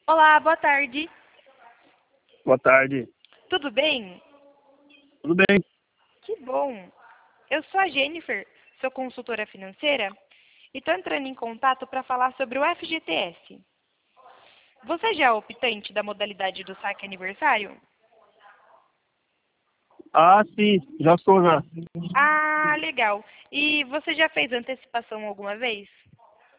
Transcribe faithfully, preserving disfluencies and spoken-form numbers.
Olá, boa tarde. Boa tarde. Tudo bem? Tudo bem? Que bom. Eu sou a Jennifer, sou consultora financeira e estou entrando em contato para falar sobre o F G T S. Você já é optante da modalidade do saque aniversário? Ah, sim, já sou já. Ah, legal. E você já fez antecipação alguma vez?